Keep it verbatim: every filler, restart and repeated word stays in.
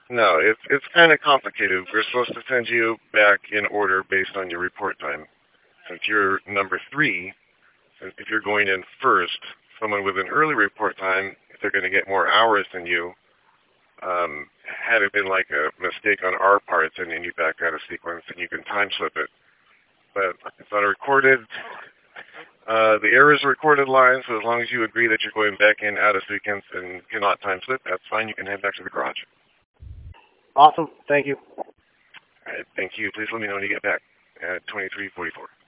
No, it's it's kind of complicated. We're supposed to send you back in order based on your report time. Since you're number three, if you're going in first, someone with an early report time, if they're going to get more hours than you, um, had it been like a mistake on our part sending you back out of sequence, then you can time slip it. But it's on a recorded, uh, the error is a recorded line, so as long as you agree that you're going back in out of sequence and cannot time slip, that's fine. You can head back to the garage. Awesome. Thank you. All right, thank you. Please let me know when you get back at twenty-three forty-four.